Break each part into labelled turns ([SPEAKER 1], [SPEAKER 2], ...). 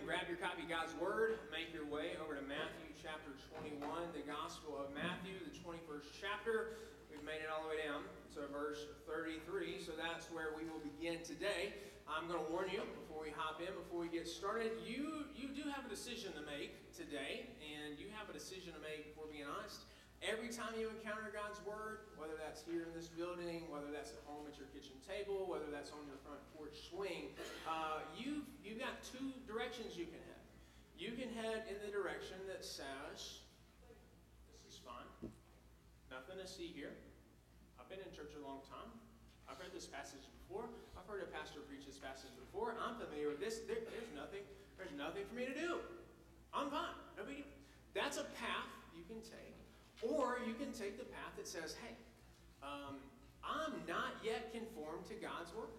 [SPEAKER 1] grab your copy of God's Word, make your way over to Matthew chapter 21, the Gospel of Matthew, the 21st chapter. We've made it all the way down to verse 33, so that's where we will begin today. I'm going to warn you before we hop in, before we get started, you do have a decision to make today, and you have a decision to make, if we're being honest. Every time you encounter God's Word, whether that's here in this building, whether that's at home at your kitchen table, whether that's on your front porch swing, you've got two directions you can head. You can head in the direction that says, this is fine, nothing to see here. I've been in church a long time. I've read this passage before. I've heard a pastor preach this passage before. I'm familiar with this. There's nothing for me to do. I'm fine. No big deal. That's a path you can take. Or you can take the path that says, hey, I'm not yet conformed to God's Word.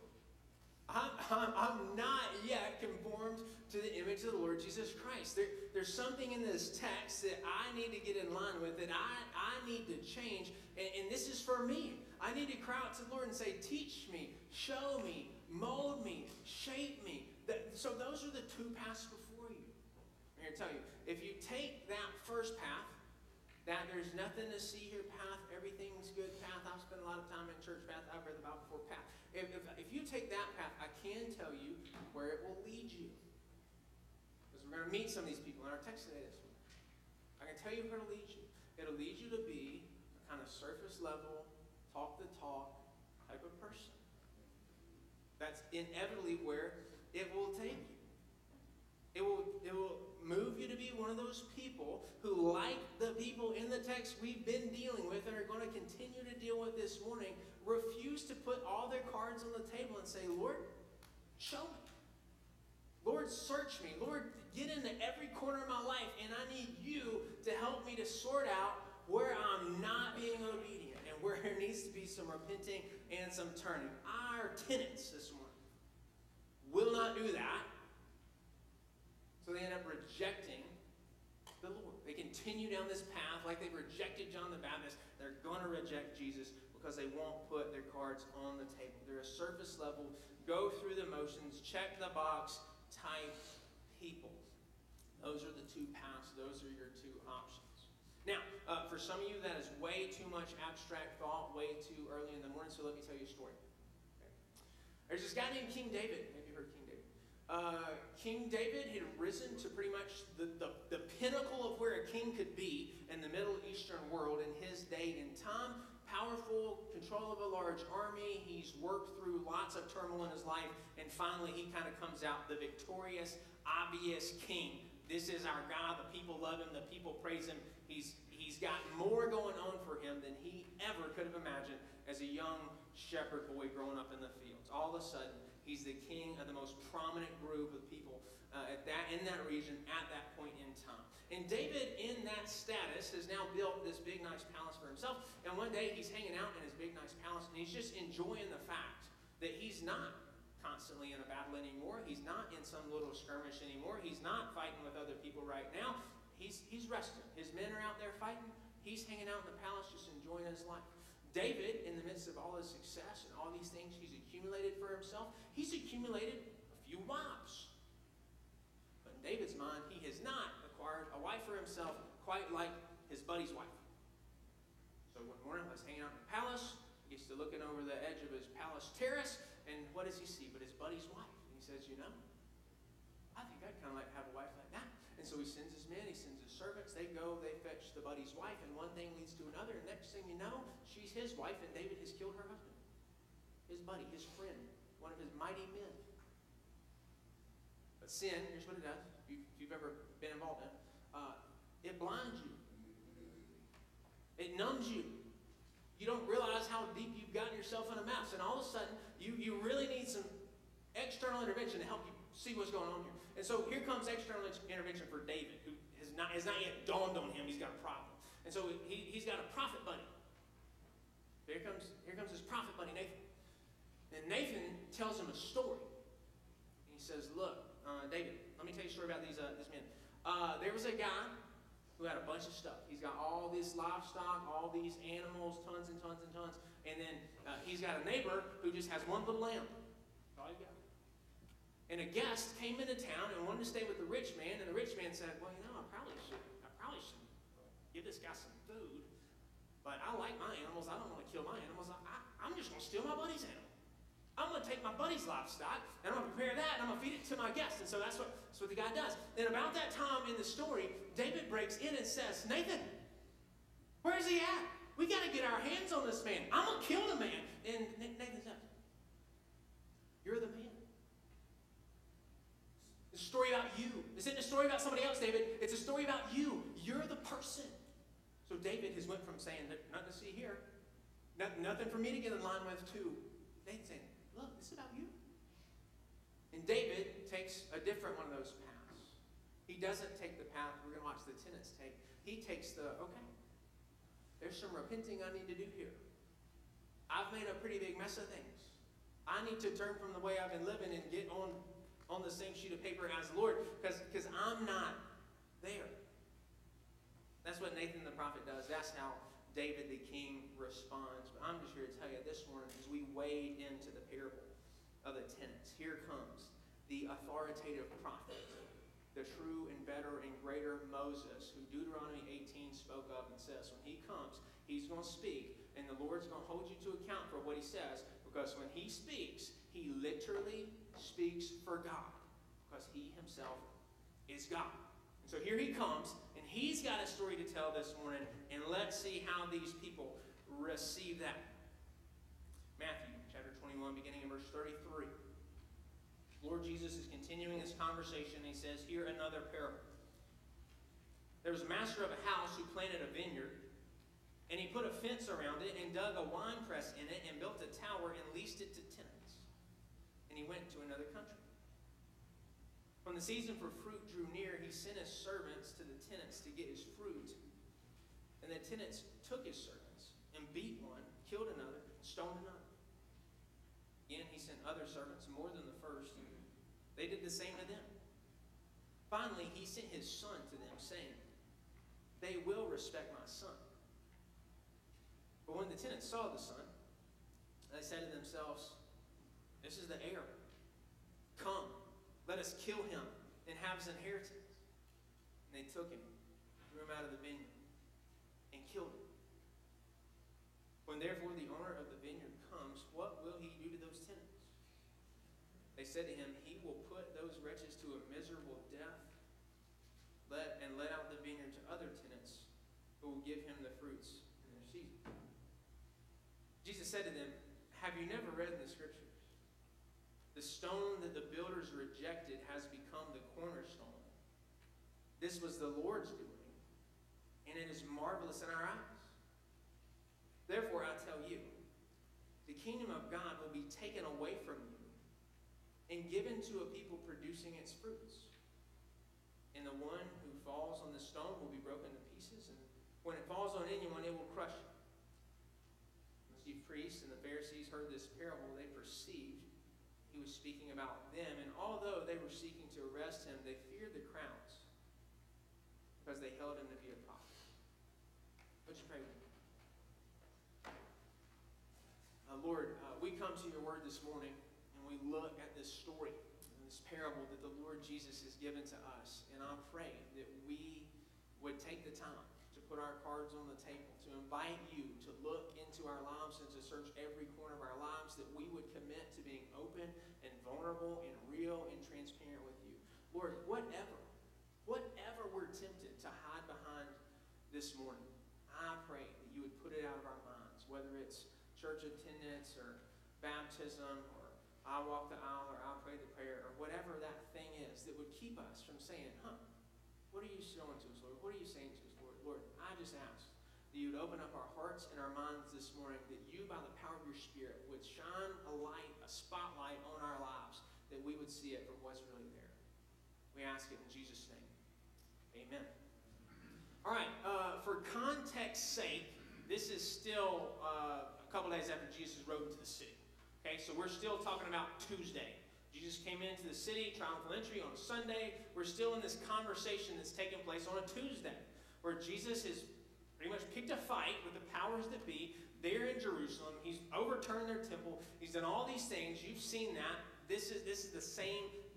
[SPEAKER 1] I'm not yet conformed to the image of the Lord Jesus Christ. There's something in this text that I need to get in line with, that I need to change. And this is for me. I need to cry out to the Lord and say, teach me, show me, mold me, shape me. So those are the two paths before you. I'm here to tell you, if you take that first path, that there's nothing to see here path, everything's good path, I've spent a lot of time in church path, I've read the Bible before path. If you take that path, I can tell you where it will lead you. Because we're going to meet some of these people in our text today this week. I can tell you where it'll lead you. It'll lead you to be a kind of surface level, talk the talk type of person. That's inevitably where it will take you. It will move you to be one of those people who, like the people in the text we've been dealing with and are going to continue to deal with this morning, refuse to put all their cards on the table and say, Lord, show me. Lord, search me. Lord, get into every corner of my life, and I need you to help me to sort out where I'm not being obedient and where there needs to be some repenting and some turning. Our tenants this morning will not do that. So they end up rejecting the Lord. They continue down this path like they rejected John the Baptist. They're going to reject Jesus because they won't put their cards on the table. They're a surface level, go through the motions, check the box type people. Those are the two paths. Those are your two options. Now, for some of you, that is way too much abstract thought, way too early in the morning, so let me tell you a story. Okay. There's this guy named King David. Have you heard King David? King David had risen to pretty much the pinnacle of where a king could be in the Middle Eastern world in his day and time. Powerful, control of a large army. He's worked through lots of turmoil in his life, and finally he kind of comes out the victorious, obvious king. This is our God. The people love him. The people praise him. He's got more going on for him than he ever could have imagined as a young shepherd boy growing up in the fields. All of a sudden, he's the king of the most prominent group of people in that region at that point in time. And David, in that status, has now built this big, nice palace for himself. And one day, he's hanging out in his big, nice palace, and he's just enjoying the fact that he's not constantly in a battle anymore. He's not in some little skirmish anymore. He's not fighting with other people right now. He's resting. His men are out there fighting. He's hanging out in the palace just enjoying his life. David, in the midst of all his success and all these things he's accumulated for himself, he's accumulated a few wives. But in David's mind, he has not acquired a wife for himself quite like his buddy's wife. So one morning, I was hanging out in the palace. He gets to looking over the edge of his palace terrace, and what does he see but his buddy's wife? And he says, I think I'd kind of like to have a wife like that. And so he sends his men, he sends his servants, they go, they fetch the buddy's wife, and one thing leads to another, and next thing you know, she's his wife, and David has killed her husband. His buddy, his friend, one of his mighty men. But sin, here's what it does, if you've ever been involved in it, it blinds you. It numbs you. You don't realize how deep you've gotten yourself in a mess. And all of a sudden, you really need some external intervention to help you see what's going on here. And so here comes external intervention for David, who has not yet dawned on him he's got a problem. And so he's got a prophet buddy. Here comes his prophet buddy, Nathan. And Nathan tells him a story. And he says, look, David, let me tell you a story about these men. There was a guy who had a bunch of stuff. He's got all this livestock, all these animals, tons and tons and tons. And then he's got a neighbor who just has one little lamb. That's all he's got. And a guest came into town and wanted to stay with the rich man, and the rich man said, well, I probably should give this guy some food, but I like my animals. I don't want to kill my animals. I'm just going to steal my buddy's animal. I'm going to take my buddy's livestock, and I'm going to prepare that, and I'm going to feed it to my guests. And so that's what the guy does. And about that time in the story, David breaks in and says, Nathan, where is he at? We got to get our hands on this man. I'm going to kill the man. And Nathan says, you're the man. It's a story about you. This isn't a story about somebody else, David. It's a story about you. You're the person. So David has went from saying, nothing to see here, nothing for me to get in line with, to David saying, look, this is about you. And David takes a different one of those paths. He doesn't take the path we're going to watch the tenants take. He takes okay, there's some repenting I need to do here. I've made a pretty big mess of things. I need to turn from the way I've been living and get on the same sheet of paper as the Lord, because I'm not there. That's what Nathan the prophet does. That's how David the king responds. But I'm just here to tell you this morning, as we wade into the parable of the tenants, here comes the authoritative prophet, the true and better and greater Moses, who Deuteronomy 18 spoke of and says, when he comes, he's going to speak, and the Lord's going to hold you to account for what he says, because when he speaks, he literally speaks for God, because he himself is God. And so here he comes, and he's got a story to tell this morning, and let's see how these people receive that. Matthew chapter 21, beginning in verse 33. Lord Jesus is continuing this conversation. He says, here another parable. There was a master of a house who planted a vineyard, and he put a fence around it and dug a wine press in it and built a tower and leased it to tenants. And he went to another country. When the season for fruit drew near, he sent his servants to the tenants to get his fruit. And the tenants took his servants and beat one, killed another, and stoned another. Again, he sent other servants, more than the first. They did the same to them. Finally, he sent his son to them, saying, they will respect my son. But when the tenants saw the son, they said to themselves, this is the heir. Come, let us kill him and have his inheritance. And they took him, threw him out of the vineyard, and killed him. When therefore the owner of the vineyard comes, what will he do to those tenants? They said to him, he will put those wretches to a miserable death, and let out the vineyard to other tenants who will give him the fruits in their season. Jesus said to them, have you never read in the scriptures? The stone that the builders rejected has become the cornerstone. This was the Lord's doing, and it is marvelous in our eyes. Therefore, I tell you, the kingdom of God will be taken away from you and given to a people producing its fruits. And the one who falls on the stone will be broken to pieces, and when it falls on anyone, it will crush him. The chief priests and the Pharisees heard this parable. They perceived he was speaking about them, and although they were seeking to arrest him, they feared the crowds because they held him to be a prophet. Would you pray with me? Lord, we come to your word this morning, and we look at this story, this parable that the Lord Jesus has given to us. And I pray that we would take the time to put our cards on the table, to invite you to look into our lives and to search every corner of our lives, that we would commit to being open and vulnerable and real and transparent with you. Lord, whatever we're tempted to hide behind this morning, I pray that you would put it out of our minds, whether it's church attendance or baptism or I walk the aisle or I pray the prayer or whatever that thing is that would keep us from saying, what are you showing to us, Lord? What are you saying to us, Lord? Lord, I just ask that you would open up our hearts and our minds this morning, that you, by the power of your Spirit, would shine a light, a spotlight on our lives, that we would see it for what's really there. We ask it in Jesus' name. Amen. All right, for context's sake, this is still a couple days after Jesus rode into the city. Okay, so we're still talking about Tuesday. Jesus came into the city, triumphal entry on a Sunday. We're still in this conversation that's taking place on a Tuesday, where Jesus has pretty much picked a fight with the powers that be there in Jerusalem. He's overturned their temple. He's done all these things. You've seen that. This is the same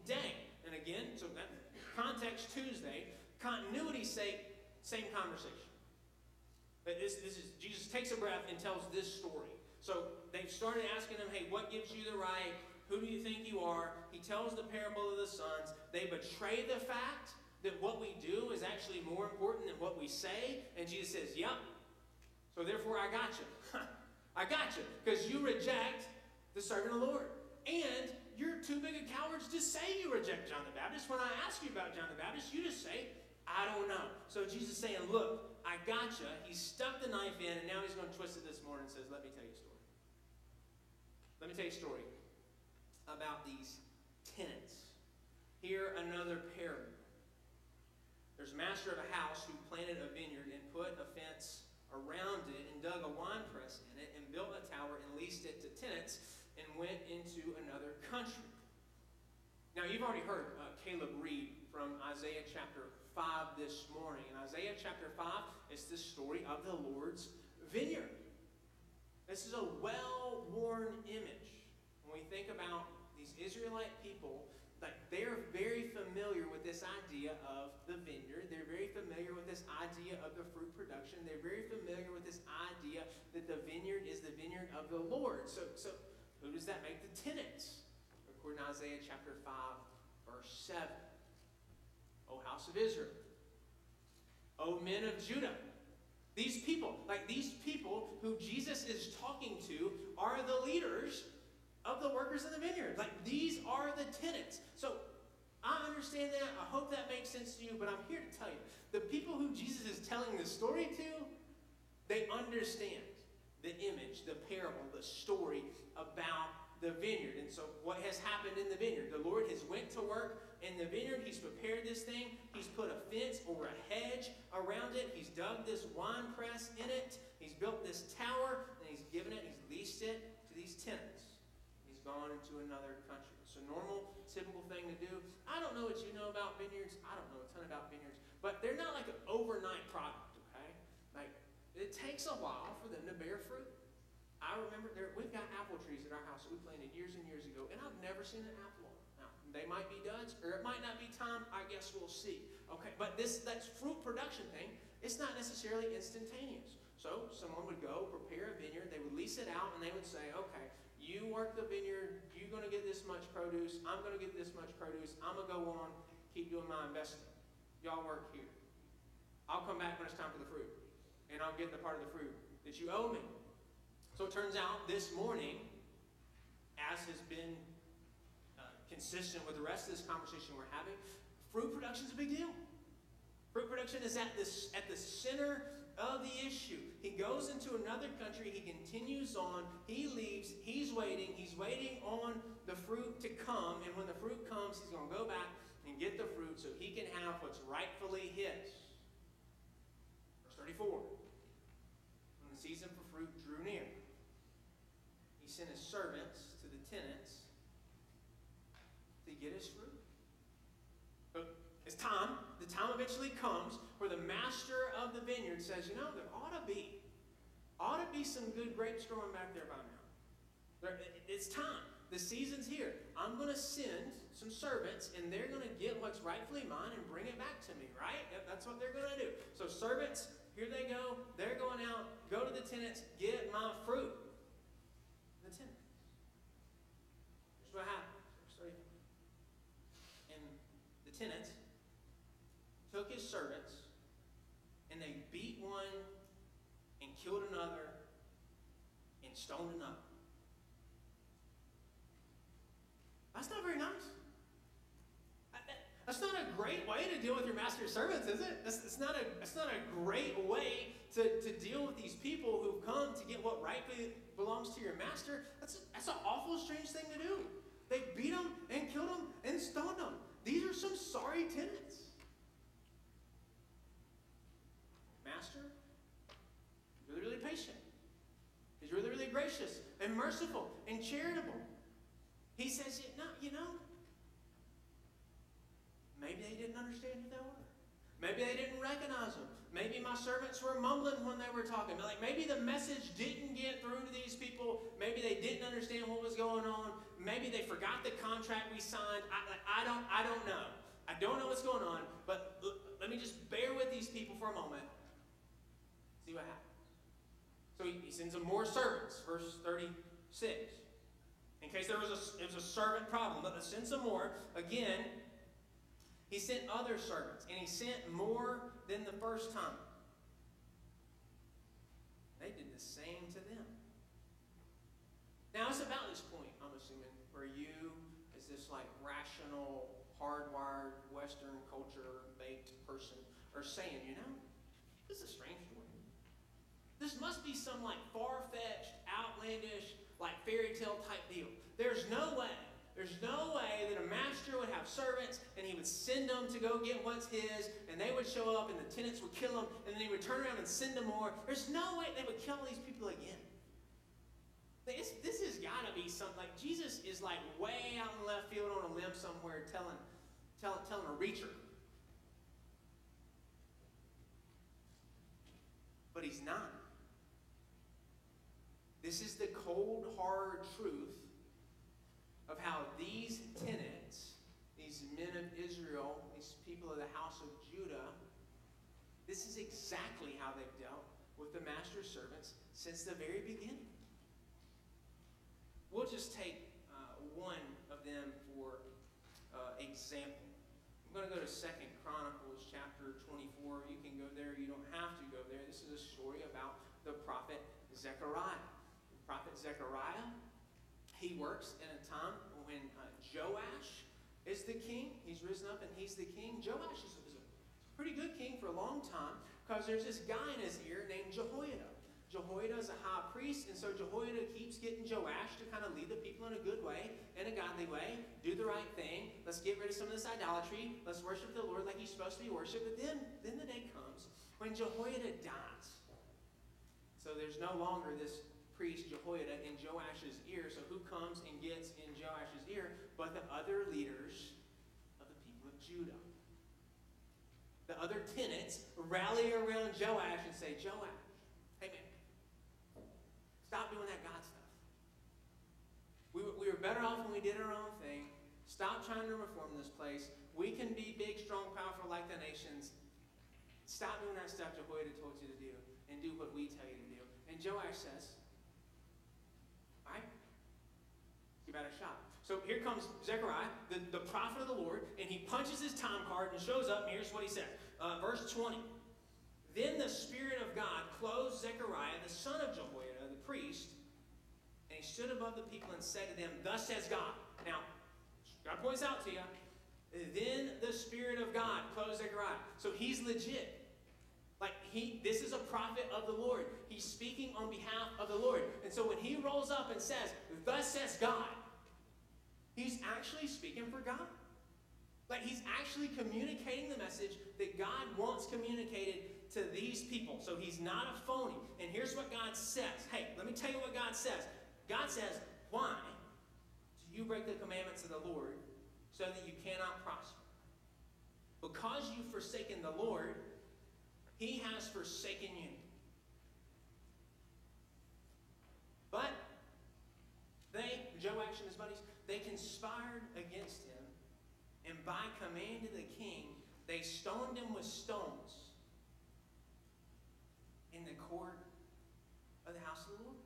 [SPEAKER 1] day. And again, so that context Tuesday, continuity's sake, same conversation. But this is, Jesus takes a breath and tells this story. So they've started asking him, hey, what gives you the right? Who do you think you are? He tells the parable of the sons. They betray the fact that what we do is actually more important than what we say. And Jesus says, yep. So therefore, I got you. I got you. Because you reject the servant of the Lord. And you're too big of cowards to say you reject John the Baptist. When I ask you about John the Baptist, you just say, I don't know. So Jesus is saying, look, I got you. He stuck the knife in, and now he's going to twist it this morning and says, let me tell you a story. Let me tell you a story about these tenants. Here, another parable. There's a master of a house who planted a vineyard and put a fence around it and dug a wine press in it and built a tower and leased it to tenants and went into another country. Now, you've already heard Caleb read from Isaiah chapter 5 this morning. In Isaiah chapter 5, it's the story of the Lord's vineyard. This is a well-worn image. When we think about these Israelite people, like they're very familiar with this idea of the vineyard. They're very familiar with this idea of the fruit production. They're very familiar with this idea that the vineyard is the vineyard of the Lord. So who does that make the tenants? According to Isaiah chapter 5, verse 7. O house of Israel. O men of Judah. These people who Jesus is talking to are the leaders of the workers in the vineyard. Like, these are the tenants. So, I understand that. I hope that makes sense to you, but I'm here to tell you, the people who Jesus is telling this story to, they understand the image, the parable, the story about the vineyard. And so, what has happened in the vineyard? The Lord has went to work in the vineyard. He's prepared this thing. He's put a fence or a hedge around it. He's dug this wine press in it. He's built this tower, and he's leased it to these tenants. He's gone into another country. It's a normal, typical thing to do. I don't know what you know about vineyards. I don't know a ton about vineyards. But they're not like an overnight product, okay? Like, it takes a while for them to bear fruit. I remember we've got apple trees at our house that we planted years and years ago, and I've never seen an apple on them. Now, they might be duds, or it might not be time. I guess we'll see. Okay, but that's fruit production thing. It's not necessarily instantaneous. So someone would go prepare a vineyard. They would lease it out, and they would say, okay, you work the vineyard. You're going to get this much produce. I'm going to get this much produce. I'm going to go on, keep doing my investing. Y'all work here. I'll come back when it's time for the fruit, and I'll get the part of the fruit that you owe me. So it turns out this morning, as has been consistent with the rest of this conversation we're having, fruit production is a big deal. Fruit production is at the center of the issue. He goes into another country. He continues on. He leaves. He's waiting. He's waiting on the fruit to come. And when the fruit comes, he's going to go back and get the fruit so he can have what's rightfully his. Verse 34. When the season for fruit drew near, he sent his servants to the tenants to get his fruit. But it's time. The time eventually comes where the master of the vineyard says, you know, there ought to be some good grapes growing back there by now. It's time. The season's here. I'm going to send some servants, and they're going to get what's rightfully mine and bring it back to me, right? That's what they're going to do. So servants, here they go. They're going out. Go to the tenants. Get my fruit. The tenants. Here's what happened. And the tenants took his servants, and they beat one and killed another and stoned another. That's not very nice. That's not a great way to deal with your master's servants, is it? It's not a great way to deal with these people who've come to get what rightfully belongs to your master. That's an awful, strange thing to do. They beat them and killed them and stoned them. These are some sorry tenants. Master, really, really patient. He's really, really gracious and merciful and charitable. He says, maybe they didn't understand who they were. Maybe they didn't recognize them. Maybe my servants were mumbling when they were talking. Like maybe the message didn't get through to these people. Maybe they didn't understand what was going on. Maybe they forgot the contract we signed. I don't know. I don't know what's going on, but let me just bear with these people for a moment. See what happens. So he sends them more servants, verse 36. In case there was a servant problem, let's send some more. Again, he sent other servants, and he sent more than the first time. They did the same to them. Now, it's about this point, I'm assuming, where you, as this like rational, hardwired, Western culture-baked person, are saying, you know, this is a strange story. This must be some like far-fetched, outlandish, like fairy tale type deal. There's no way that a master would have servants and he would send them to go get what's his, and they would show up and the tenants would kill them, and then he would turn around and send them more. There's no way they would kill these people again. This has got to be something like Jesus is like way out in left field on a limb somewhere telling a reacher. But he's not. This is the cold, hard truth of how these tenants, these men of Israel, these people of the house of Judah, this is exactly how they've dealt with the master's servants since the very beginning. We'll just take one of them for example. I'm going to go to 2 Chronicles chapter 24. You can go there. You don't have to go there. This is a story about the prophet Zechariah. The prophet Zechariah, he works in a time when Joash is the king. He's risen up and he's the king. Joash is a pretty good king for a long time because there's this guy in his ear named Jehoiada. Jehoiada is a high priest, and so Jehoiada keeps getting Joash to kind of lead the people in a good way, in a godly way, do the right thing. Let's get rid of some of this idolatry. Let's worship the Lord like he's supposed to be worshipped. But then the day comes when Jehoiada dies. So there's no longer this priest Jehoiada in Joash's ear. So who comes and gets in Joash's ear but the other leaders of the people of Judah? The other tenants rally around Joash and say, Joash, hey man, stop doing that God stuff. We were better off when we did our own thing. Stop trying to reform this place. We can be big, strong, powerful like the nations. Stop doing that stuff Jehoiada told you to do and do what we tell you to do. And Joash says, all right, give that a shot. So here comes Zechariah, the prophet of the Lord, and he punches his time card and shows up, and here's what he said. Verse 20. Then the Spirit of God clothed Zechariah, the son of Jehoiada, the priest, and he stood above the people and said to them, thus says God. Now, God points out to you, then the Spirit of God clothed Zechariah. So he's legit. Like, this is a prophet of the Lord. He's speaking on behalf of the Lord. And so when he rolls up and says, thus says God, he's actually speaking for God. Like, he's actually communicating the message that God wants communicated to these people. So he's not a phony. And here's what God says. Hey, let me tell you what God says. God says, why do you break the commandments of the Lord so that you cannot prosper? Because you've forsaken the Lord, he has forsaken you. But Joash and his buddies, they conspired against him, and by command of the king, they stoned him with stones in the court of the house of the Lord.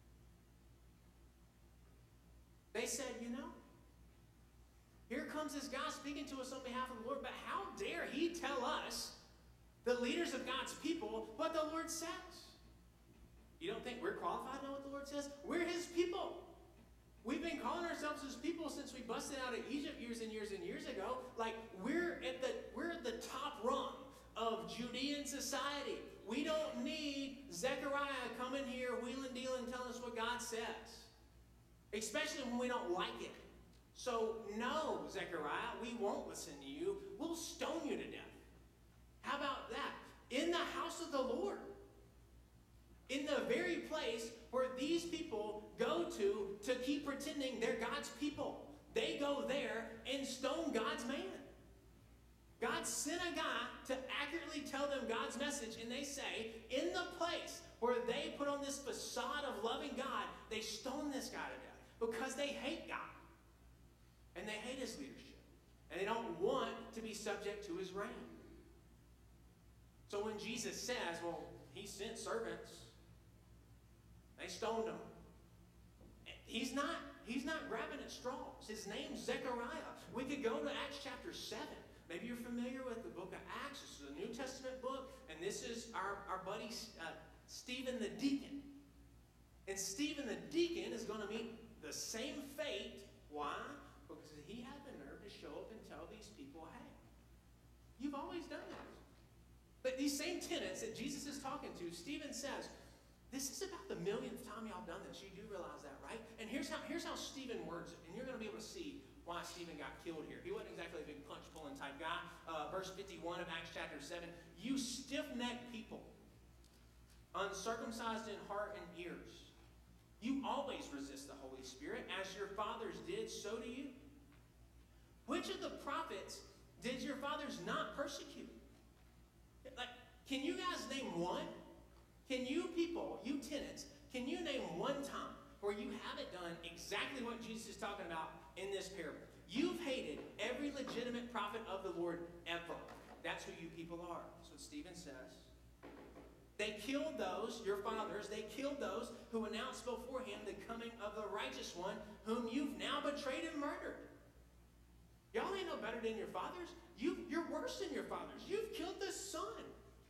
[SPEAKER 1] They said, you know, here comes this guy speaking to us on behalf of the Lord, but how dare he tell us, the leaders of God's people, what the Lord says? You don't think we're qualified to know what the Lord says? We're his people. We've been calling ourselves his people since we busted out of Egypt years and years and years ago. Like, we're at the top rung of Judean society. We don't need Zechariah coming here, wheeling, dealing, telling us what God says. Especially when we don't like it. So, no, Zechariah, we won't listen to you. We'll stone you to death. How about that? In the house of the Lord. In the very place where these people go to keep pretending they're God's people. They go there and stone God's man. God sent a guy to accurately tell them God's message, and they say, in the place where they put on this facade of loving God, they stone this guy to death because they hate God. And they hate his leadership. And they don't want to be subject to his reign. So when Jesus says, well, he sent servants, they stoned him. He's not grabbing at straws. His name's Zechariah. We could go to Acts chapter 7. Maybe you're familiar with the book of Acts. This is a New Testament book. And this is our buddy Stephen the deacon. And Stephen the deacon is going to meet the same fate. Why? Because he had the nerve to show up and tell these people, hey, you've always done this. But these same tenants that Jesus is talking to, Stephen says, this is about the millionth time y'all done this. You do realize that, right? And here's how Stephen words it. And you're going to be able to see why Stephen got killed here. He wasn't exactly a big punch-pulling type guy. Verse 51 of Acts chapter 7. You stiff-necked people, uncircumcised in heart and ears. You always resist the Holy Spirit. As your fathers did, so do you. Which of the prophets did your fathers not persecute? Like, can you guys name one? Can you people, you tenants, can you name one time where you haven't done exactly what Jesus is talking about in this parable? You've hated every legitimate prophet of the Lord ever. That's who you people are. That's what Stephen says. They killed those, your fathers, they killed those who announced beforehand the coming of the righteous one, whom you've now betrayed and murdered. Y'all ain't no better than your fathers. You're worse than your fathers. You've killed the Son.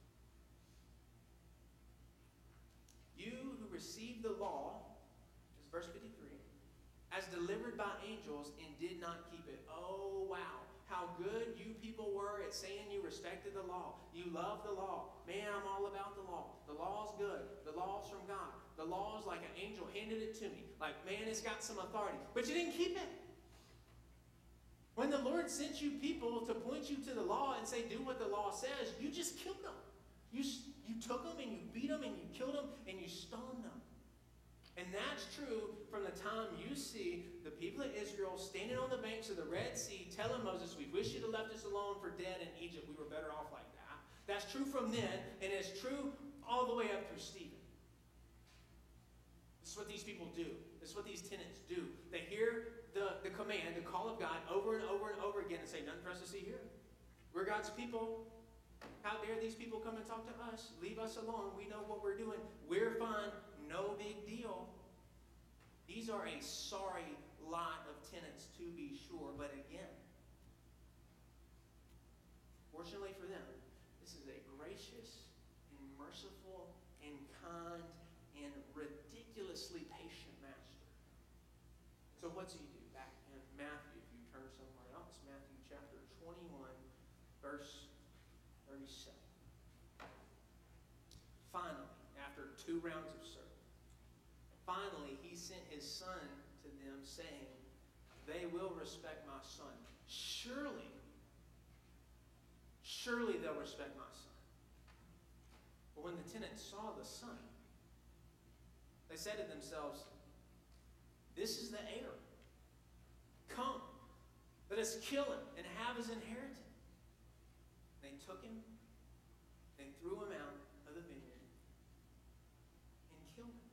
[SPEAKER 1] You who received the law, this is verse 53, as delivered by angels and did not keep it. Oh, wow. How good you people were at saying you respected the law. You love the law. Man, I'm all about the law. The law's good. The law's from God. The law's like an angel handed it to me. Like, man, it's got some authority. But you didn't keep it. When the Lord sent you people to point you to the law and say, do what the law says, you just killed them. You took them and you beat them and you killed them and you stoned them. And that's true from the time you see the people of Israel standing on the banks of the Red Sea telling Moses, we wish you'd have left us alone for dead in Egypt. We were better off like that. That's true from then, and it's true all the way up through Stephen. This is what these people do. This is what these tenants do. They hear the command, the call of God over and over and over again and say, nothing for us to see here. We're God's people. How dare these people come and talk to us? Leave us alone. We know what we're doing. We're fine. No big deal. These are a sorry lot of tenants, to be sure. But again, fortunately for them, this is a gracious and merciful and kind and ridiculously patient master. So what's he do? Back in Matthew, if you turn somewhere else, Matthew chapter 21, verse 37. Finally, after 2 rounds of serving, finally he sent his son to them, saying, they will respect my son. Surely they'll respect my son. But when the tenants saw the son, they said to themselves, this is the heir. Come, let us kill him and have his inheritance. They took him and threw him out of the vineyard and killed him.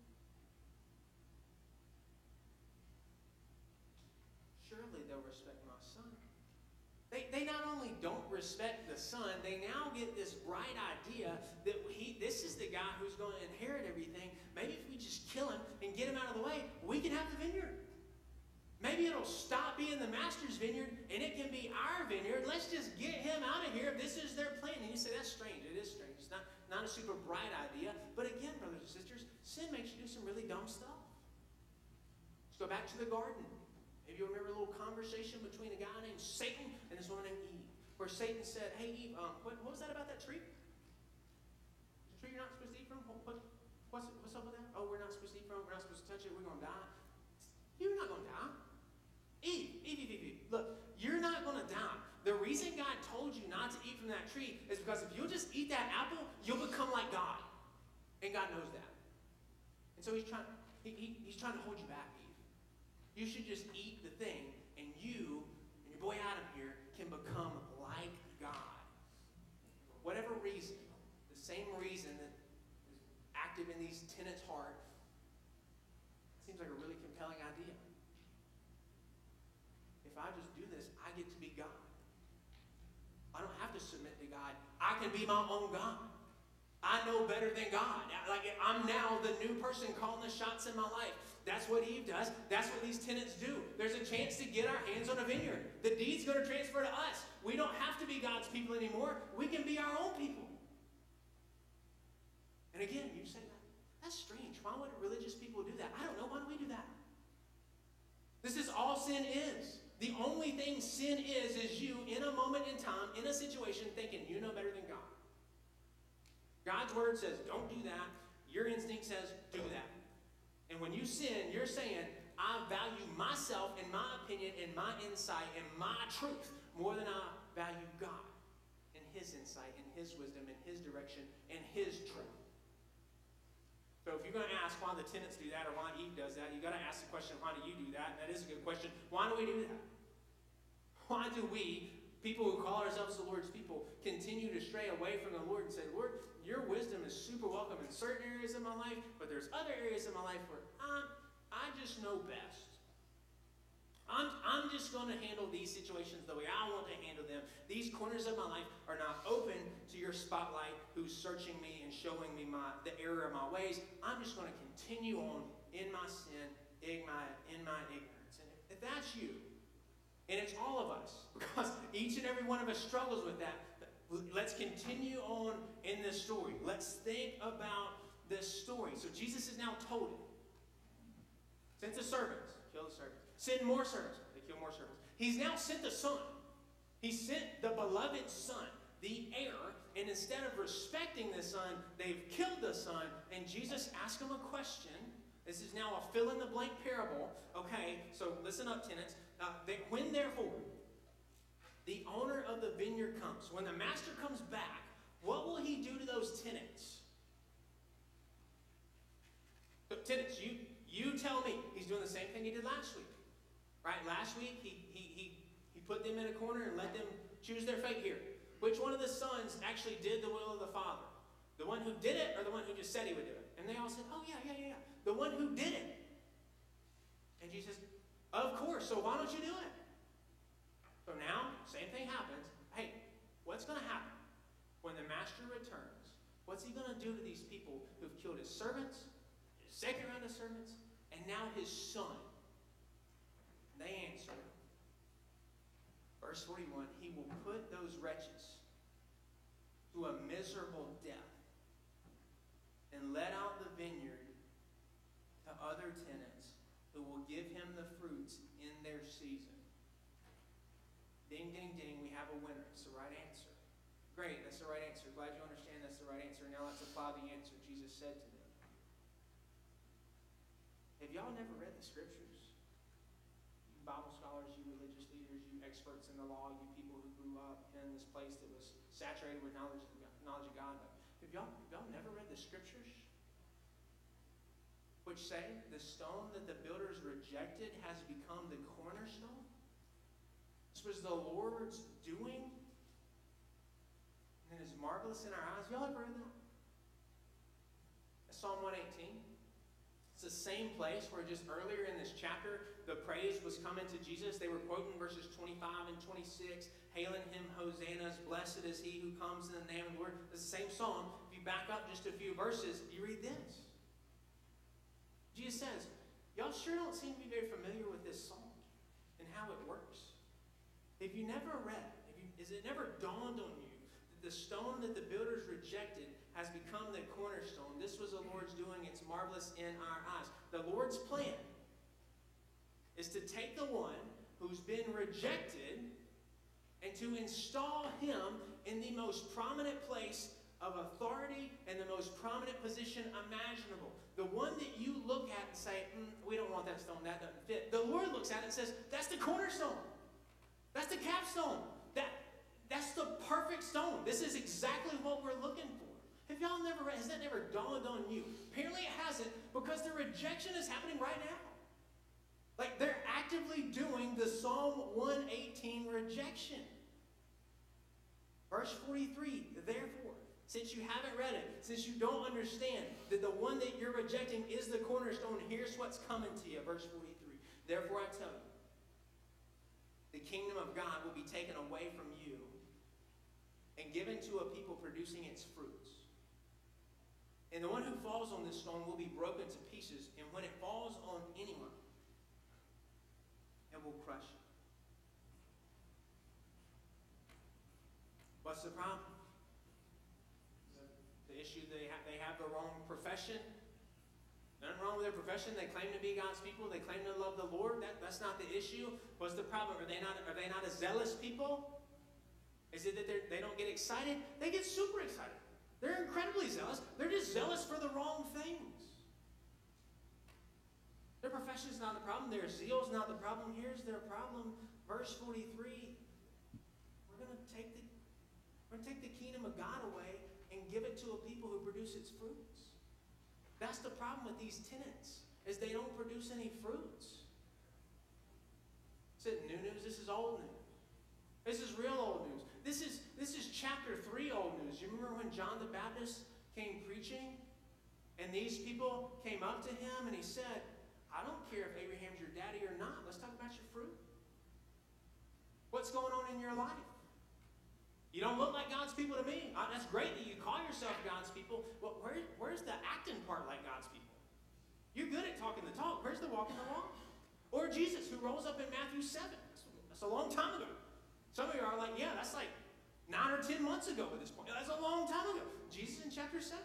[SPEAKER 1] Surely they'll respect my son. They not only don't respect the son, they now get this bright idea that this is the guy who's going to inherit everything. Maybe if we just kill him and get him out of the way, we can have the vineyard. Maybe it'll stop being the master's vineyard and it can be our vineyard. Let's just get him out of here. This is their plan. And you say, that's strange. It is strange. It's not a super bright idea. But again, brothers and sisters, sin makes you do some really dumb stuff. Let's go back to the garden. Maybe you remember a little conversation between a guy named Satan and this woman named Eve, where Satan said, hey, Eve, what was that about that tree? The tree you're not supposed to eat from? What's up with that? Oh, we're not supposed to eat from it. We're not supposed to touch it. We're going to die. You're not going to die. Eve. Look, you're not going to die. The reason God told you not to eat from that tree is because if you'll just eat that apple, you'll become like God. And God knows that. And so he's trying to hold you back, Eve. You should just eat the thing, and you and your boy Adam here can become like God. For whatever reason, the same reason that is active in these tenants' heart, seems like a really compelling idea. If I just I can be my own God. I know better than God. Like, I'm now the new person calling the shots in my life. That's what Eve does. That's what these tenants do. There's a chance to get our hands on a vineyard. The deed's going to transfer to us. We don't have to be God's people anymore. We can be our own people. And again, you say, that's strange. Why would religious people do that? I don't know. Why do we do that? This is all sin is. The only thing sin is you, in a moment in time, in a situation, thinking you know better than God. God's word says, don't do that. Your instinct says, do that. And when you sin, you're saying, I value myself and my opinion and my insight and my truth more than I value God and his insight and his wisdom and his direction and his truth. So if you're going to ask why the tenants do that or why Eve does that, you've got to ask the question, why do you do that? And that is a good question. Why do we do that? Why do we, people who call ourselves the Lord's people, continue to stray away from the Lord and say, Lord, your wisdom is super welcome in certain areas of my life, but there's other areas of my life where I just know best. I'm just going to handle these situations the way I want to handle them. These corners of my life are not open to your spotlight who's searching me and showing me the error of my ways. I'm just going to continue on in my sin, in my ignorance. And if that's you, and it's all of us, because each and every one of us struggles with that, let's continue on in this story. Let's think about this story. So Jesus has now told it. Sent the servants, kill the servants. Send more servants, they kill more servants. He's now sent the Son. He sent the beloved Son, the heir, and instead of respecting the Son, they've killed the Son, and Jesus asked him a question. This is now a fill-in-the-blank parable. Okay, so listen up, tenants. When therefore the owner of the vineyard comes, when the master comes back, what will he do to those tenants? So, tenants, you tell me. He's doing the same thing he did last week. Right? Last week, he put them in a corner and let them choose their fate here. Which one of the sons actually did the will of the Father? The one who did it or the one who just said he would do it? And they all said, oh, yeah. The one who did it. And Jesus says, of course, so why don't you do it? So now, same thing happens. Hey, what's going to happen when the master returns? What's he going to do to these people who've killed his servants, his second round of servants, and now his son? They answer. Verse 41, he will put those wretches to a miserable death and let out the vineyard to other tenants who will give him the fruits in their season. Ding, ding, ding, we have a winner. It's the right answer. Great, that's the right answer. Glad you understand that's the right answer. Now let's apply the answer Jesus said to them. Have y'all never read the scriptures? You Bible scholars, you religious leaders, you experts in the law, you people who grew up in this place that was saturated with knowledge of God. Have y'all never read the scriptures? Which say the stone that the builders rejected has become the cornerstone? This was the Lord's doing, and it is marvelous in our eyes. Y'all ever read that? That's Psalm 118. It's the same place where just earlier in this chapter, the praise was coming to Jesus. They were quoting verses 25 and 26. Hailing him, hosannas, blessed is he who comes in the name of the Lord. It's the same song. If you back up just a few verses, you read this. Jesus says, y'all sure don't seem to be very familiar with this song and how it works. If you never read, is it never dawned on you that the stone that the builders rejected has become the cornerstone? This was the Lord's doing. It's marvelous in our eyes. The Lord's plan is to take the one who's been rejected and to install him in the most prominent place of authority and the most prominent position imaginable. The one that you look at and say, we don't want that stone, that doesn't fit. The Lord looks at it and says, that's the cornerstone. That's the capstone. That's the perfect stone. This is exactly what we're looking for. Have y'all never read? Has that never dawned on you? Apparently it hasn't, because the rejection is happening right now. Like, they're actively doing the Psalm 118 rejection. Verse 43, therefore, since you haven't read it, since you don't understand that the one that you're rejecting is the cornerstone, here's what's coming to you. Verse 43, therefore I tell you, the kingdom of God will be taken away from you and and given to a people producing its fruits. And the one who falls on this stone will be broken to pieces, and when it falls on anyone, it will crush it. What's the problem? The issue they have the wrong profession. Nothing wrong with their profession. They claim to be God's people. They claim to love the Lord. That's not the issue. What's the problem? Are they not a zealous people? Is it that they don't get excited? They get super excited. They're incredibly zealous. They're just zealous for the wrong things. Their profession is not the problem. Their zeal is not the problem. Here's their problem. Verse 43. We're going to take the kingdom of God away and give it to a people who produce its fruits. That's the problem with these tenants, is they don't produce any fruits. Is it new news? This is old news. This is real old news. This is chapter 3 old news. You remember when John the Baptist came preaching? And these people came up to him and he said, I don't care if Abraham's your daddy or not. Let's talk about your fruit. What's going on in your life? You don't look like God's people to me. That's great that you call yourself God's people. But where's the acting part like God's people? You're good at talking the talk. Where's the walking the walk? Or Jesus, who rolls up in Matthew 7. That's a long time ago. Some of you are like, yeah, that's like 9 or 10 months ago at this point. That's a long time ago. Jesus in chapter 7.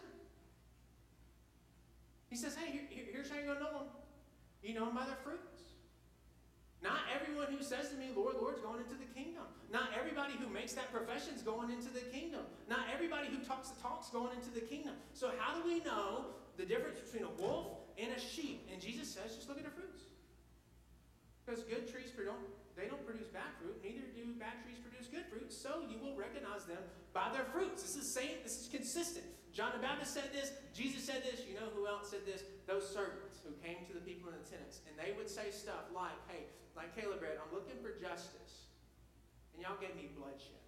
[SPEAKER 1] He says, hey, here's how you're going to know them. You know them by their fruits. Not everyone who says to me, Lord, Lord, is going into the kingdom. Not everybody who makes that profession is going into the kingdom. Not everybody who talks the talk is going into the kingdom. So how do we know the difference between a wolf and a sheep? And Jesus says, just look at their fruits. Because good trees don't produce bad fruit, neither do bad trees produce good fruit, so you will recognize them by their fruits. This is consistent. John the Baptist said this, Jesus said this, you know who else said this? Those servants who came to the people in the tenants, and they would say stuff like, hey, like Caleb read, I'm looking for justice, and y'all gave me bloodshed.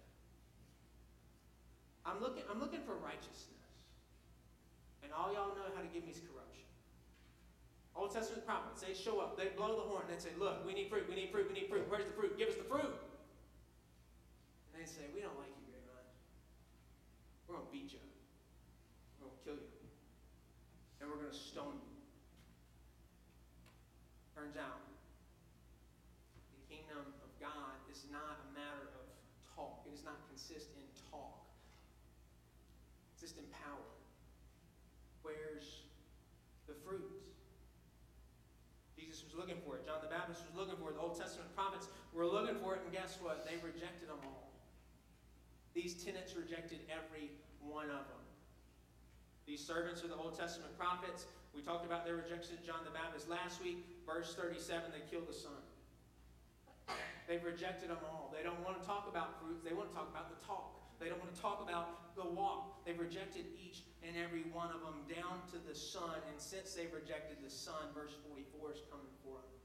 [SPEAKER 1] I'm looking for righteousness, and all y'all know how to give me is corruption. Old Testament prophets, they show up, they blow the horn, they say, look, we need fruit, we need fruit, we need fruit. Where's the fruit? Give us the fruit. And they say, we don't like you very much. We're going to beat you. We're going to kill you. And we're going to stone you. Turns out, the kingdom of God is not a matter of talk. It does not consist in talk. It's just in power. Where's the fruit? Jesus was looking for it. John the Baptist was looking for it. The Old Testament prophets were looking for it, and guess what? They rejected them all. These tenants rejected every one of them. These servants of the Old Testament prophets, we talked about their rejection of John the Baptist last week. Verse 37, they killed the son. They've rejected them all. They don't want to talk about fruits. They want to talk about the talk. They don't want to talk about the walk. They've rejected each and every one of them down to the Son. And since they've rejected the Son, verse 44 is coming for them.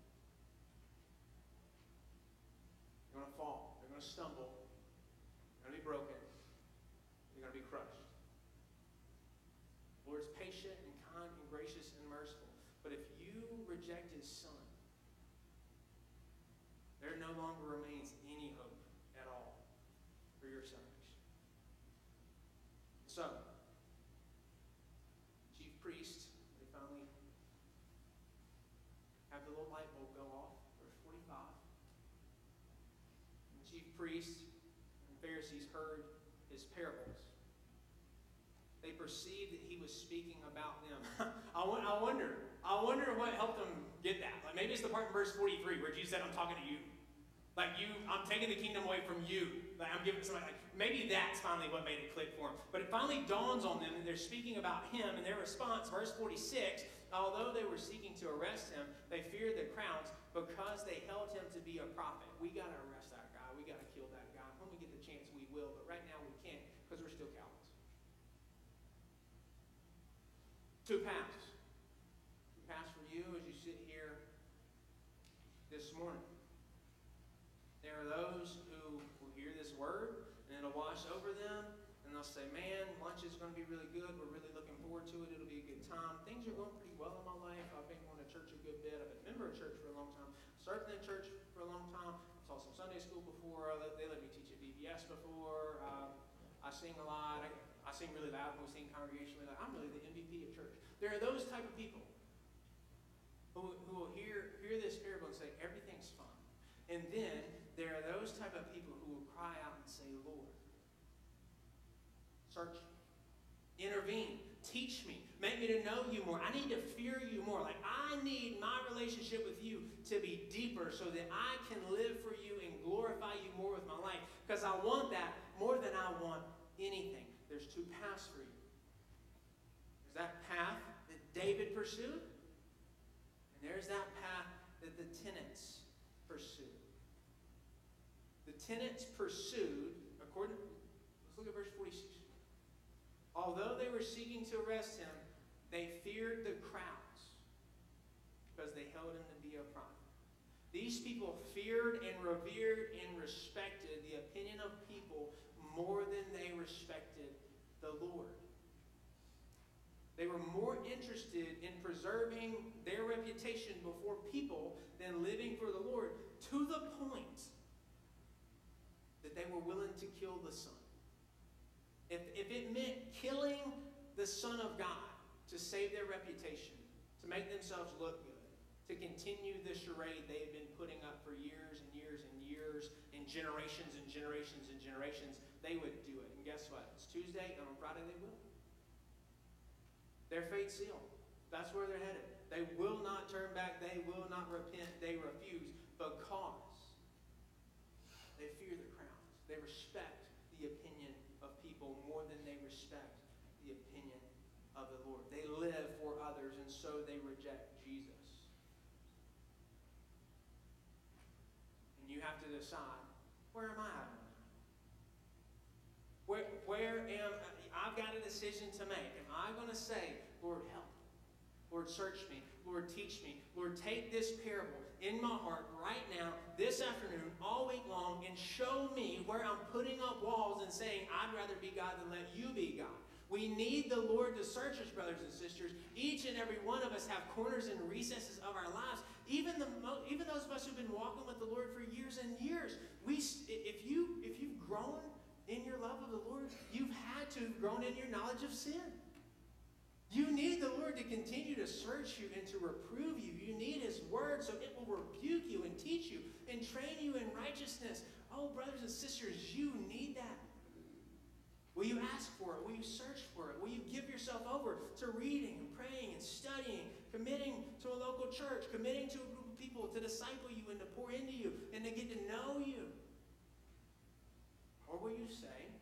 [SPEAKER 1] They're going to fall. They're going to stumble. They're going to be broken. They're going to be crushed. The Lord's patient and kind and gracious and merciful. But if you reject His Son, there no longer remains any hope at all for your salvation. So, chief priest, they finally have the little light bulb go off, verse 45. And the chief priests and Pharisees heard his parables. They perceived that he was speaking about them. I wonder what helped them get that. Like maybe it's the part in verse 43 where Jesus said, I'm talking to you. Like I'm taking the kingdom away from you. Like I'm giving somebody, like maybe that's finally what made it click for them. But it finally dawns on them that they're speaking about him, and their response, verse 46, although they were seeking to arrest him, they feared the crowds because they held him to be a prophet. We got to arrest that guy. We got to kill that guy. When we get the chance, we will. But right now we can't because we're still cowards. Two paths. Two paths for you as you sit here this morning. There are those who will hear this word, and it'll wash over them, and they'll say, man, lunch is going to be really good. We're really looking forward to it. It'll be a good time. Things are going pretty well in my life. I've been going to church a good bit. I've been a member of church for a long time. Served in church for a long time. I taught some Sunday school before. They let me teach at VBS before. I I sing a lot. I sing really loud when we sing congregationally. Like, I'm really the MVP of church. There are those type of people who will hear this parable and say, everything's fine. And then there are those type of people who will cry out and say, Lord, search me, intervene, teach me, make me to know you more. I need to fear you more. Like, I need my relationship with you to be deeper so that I can live for you and glorify you more with my life. Because I want that more than I want anything. There's two paths for you. There's that path that David pursued, and there's that path that the tenants pursued. The tenants pursued, let's look at verse 46. Although they were seeking to arrest him, they feared the crowds because they held him to be a prophet. These people feared and revered and respected the opinion of people more than they respected the Lord. They were more interested in preserving their reputation before people than living for the Lord, to the point that they were willing to kill the Son. If it meant killing the Son of God to save their reputation, to make themselves look good, to continue the charade they had been putting up for years and years and years, and generations and generations and generations, they would do it. And guess what? It's Tuesday, and on Friday they will. Their fate's sealed. That's where they're headed. They will not turn back. They will not repent. They refuse because they fear the crowds. They respect the opinion of people more than they respect the opinion of the Lord. They live for others, and so they reject Jesus. And you have to decide, where am I at? Where am I've got a decision to make. Am I going to say, Lord, help? Lord, search me. Lord, teach me. Lord, take this parable in my heart right now, this afternoon, all week long, and show me where I'm putting up walls and saying, I'd rather be God than let you be God. We need the Lord to search us, brothers and sisters. Each and every one of us have corners and recesses of our lives. Even those of us who've been walking with the Lord for years and years, if you've grown in your love of the Lord, you've had to have grown in your knowledge of sin. You need the Lord to continue to search you and to reprove you. You need His Word so it will rebuke you and teach you and train you in righteousness. Oh, brothers and sisters, you need that. Will you ask for it? Will you search for it? Will you give yourself over to reading and praying and studying, committing to a local church, committing to a group of people to disciple you and to pour into you and to get to know you? Or will you say,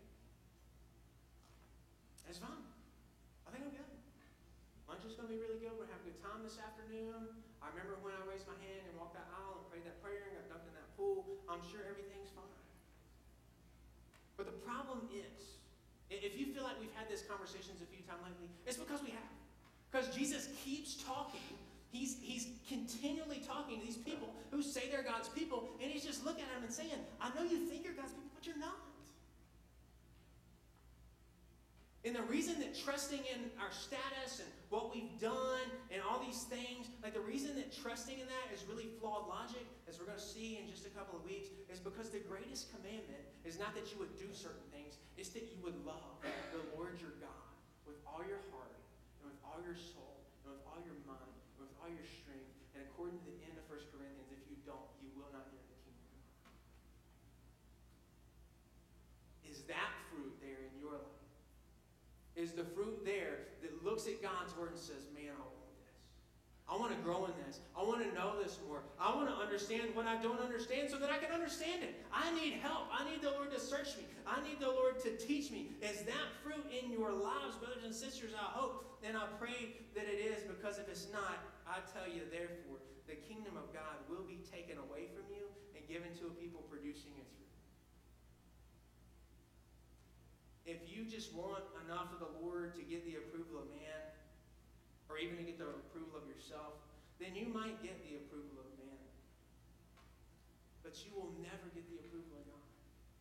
[SPEAKER 1] it's fine. I think I'm good. Lunch is going to be really good. We're going to have a good time this afternoon. I remember when I raised my hand and walked that aisle and prayed that prayer and got dunked in that pool. I'm sure everything's fine. But the problem is, if you feel like we've had these conversations a few times lately, it's because we have. Because Jesus keeps talking. He's continually talking to these people who say they're God's people, and He's just looking at them and saying, I know you think you're God's people, but you're not. And the reason that trusting in our status and what we've done and all these things, like the reason that trusting in that is really flawed logic, as we're going to see in just a couple of weeks, is because the greatest commandment is not that you would do certain things, it's that you would love the Lord your God with all your heart and with all your soul and with all your mind and with all your strength. And according to the end of 1 Corinthians, if you don't, you will not enter the kingdom of God. Is that fruit there in your life? Is the fruit there that looks at God's Word and says, man, I want this. I want to grow in this. I want to know this more. I want to understand what I don't understand so that I can understand it. I need help. I need the Lord to search me. I need the Lord to teach me. Is that fruit in your lives, brothers and sisters? I hope and I pray that it is, because if it's not, I tell you, therefore, the kingdom of God will be taken away from you and given to a people producing its fruit. If you just want enough of the Lord to get the approval of man, or even to get the approval of yourself, then you might get the approval of man. But you will never get the approval of God.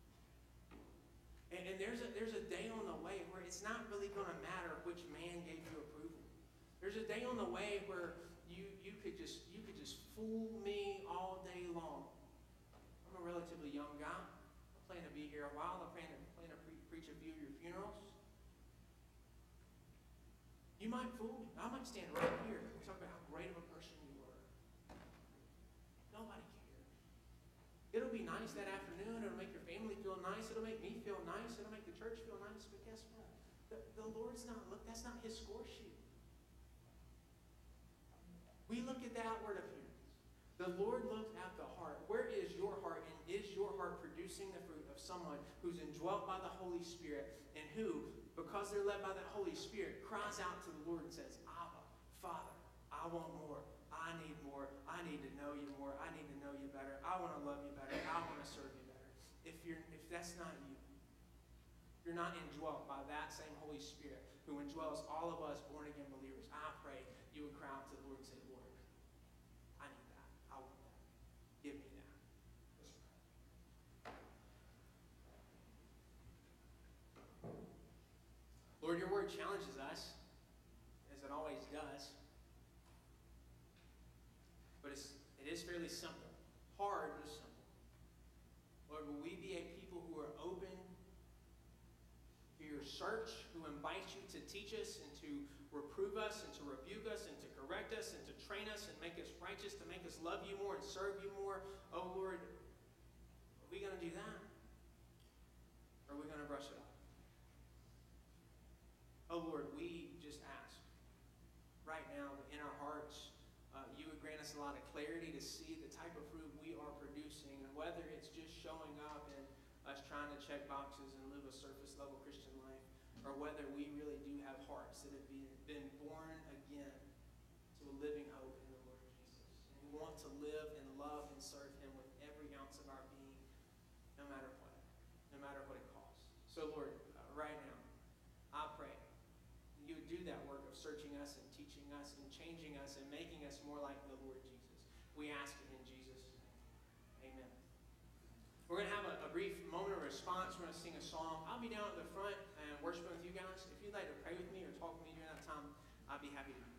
[SPEAKER 1] And there's a day on the way where it's not really going to matter which man gave you approval. There's a day on the way where you could just fool me all day long. I'm a relatively young guy. I plan to be here a while. I plan to preach a few of your funerals. You might fool me. I might stand right here and talk about how great of a person you were. Nobody cares. It'll be nice that afternoon. It'll make your family feel nice. It'll make me feel nice. It'll make the church feel nice. But guess what? The Lord's not, look, that's not his score sheet. We look at the outward appearance. The Lord looks at the heart. Where is your heart? And is your heart producing the fruit of someone who's indwelt by the Holy Spirit and who, because they're led by the Holy Spirit, cries out to the Lord and says, Abba, Father, I want more. I need more. I need to know you more. I need to know you better. I want to love you better. I want to serve you better. If that's not you, you're not indwelt by that same Holy Spirit who indwells all of us born-again believers, I pray you would cry out to the Lord and say, Lord, I need that. I want that. Give me that. Let's pray. Lord, your word challenges us, as it always does. But it is fairly simple. Hard, but simple. Lord, will we be a people who are open to your search, who invite you to teach us and to reprove us and to rebuke us and to correct us and to train us and make us righteous, to make us love you more and serve you more? Oh, Lord, are we going to do that? Or are we going to brush it off? Oh, Lord, we just ask right now that in our hearts, you would grant us a lot of clarity to see the type of fruit we are producing, and whether it's just showing up and us trying to check boxes and live a surface level Christian life, or whether we really do have hearts that have been born again to a living hope in the Lord Jesus, and we want to live and love and serve him with every ounce of our being, no matter what it costs. So Lord, right now, I pray you would do that work of searching us and teaching us and changing us and making us more like the Lord Jesus. We ask it in Jesus' name. Amen. We're going to have a brief moment of response. We're going to sing a song. I'll be down at the front and worshiping with you guys. If you'd like to pray with me or talk with me during that time, I'd be happy to do that.